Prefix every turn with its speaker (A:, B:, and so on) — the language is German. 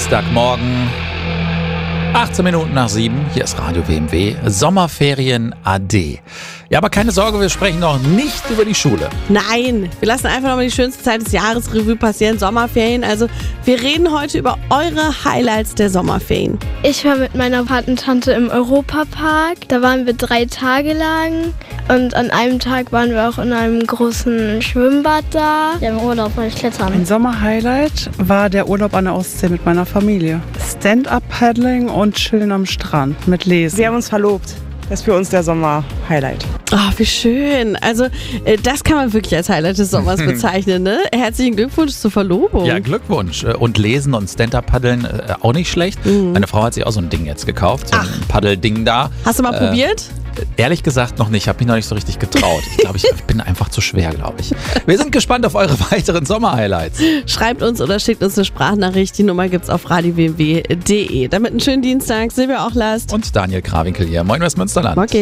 A: Dienstagmorgen, 18 Minuten nach 7, hier ist Radio WMW, Sommerferien AD. Ja, aber keine Sorge, wir sprechen noch nicht über die Schule.
B: Nein, wir lassen einfach nochmal die schönste Zeit des Jahres Revue passieren, Sommerferien. Also wir reden heute über eure Highlights der Sommerferien.
C: Ich war mit meiner Patentante im Europapark. Da waren wir 3 Tage lang. Und an einem Tag waren wir auch in einem großen Schwimmbad da. Ja, im Urlaub war ich klettern.
D: Ein Sommerhighlight war der Urlaub an der Ostsee mit meiner Familie. Stand-up-Paddling und Chillen am Strand mit Lesen.
E: Wir haben uns verlobt. Das ist für uns der Sommer-Highlight.
B: Oh, wie schön. Also das kann man wirklich als Highlight des Sommers bezeichnen, ne? Herzlichen Glückwunsch zur Verlobung.
A: Ja, Glückwunsch. Und Lesen und Stand-Up-Paddeln auch nicht schlecht. Meine Frau hat sich auch so ein Ding jetzt gekauft, so ein Paddelding da.
B: Hast du mal probiert?
A: Ehrlich gesagt noch nicht. Ich habe mich noch nicht so richtig getraut. Ich glaube, ich bin einfach zu schwer, glaube ich. Wir sind gespannt auf eure weiteren Sommer-Highlights.
B: Schreibt uns oder schickt uns eine Sprachnachricht. Die Nummer gibt's auf radiowmw.de. Damit einen schönen Dienstag. Silvia Ochlast
A: und Daniel Krawinkel hier. Moin Westmünsterland.
B: Okay.